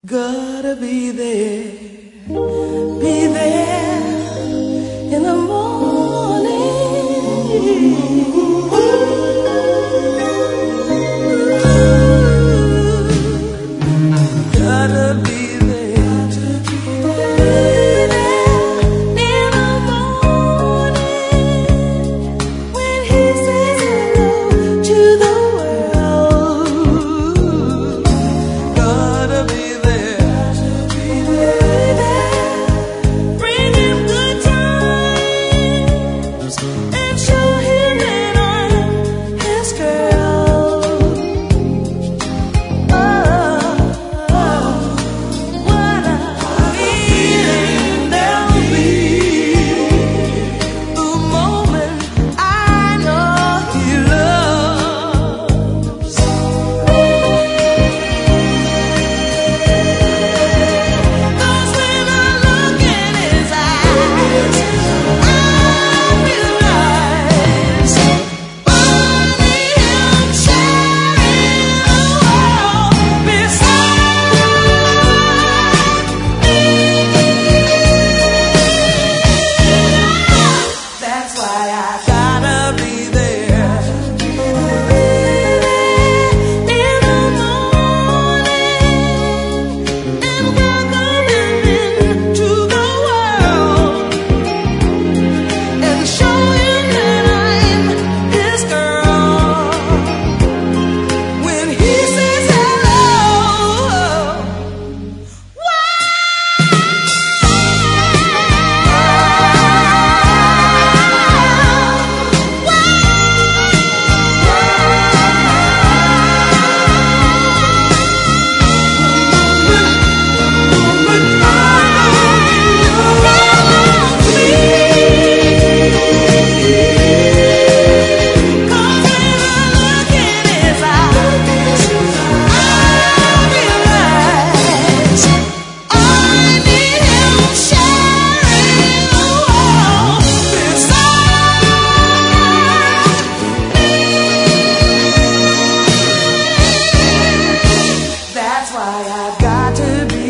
Gotta be there in the morning. Gotta be there, in the morning when he says hello to the world. Gotta be there, bring him good times and show him that I'm his girl. What a feeling there'll be the moment I know he loves me. 'Cause when I look in his eyes, I realize only him sharing the world beside me. That's why I gotta be there in the morning and welcome him into the world and show him that I'm his girl. When he says hello, that's why I've got to be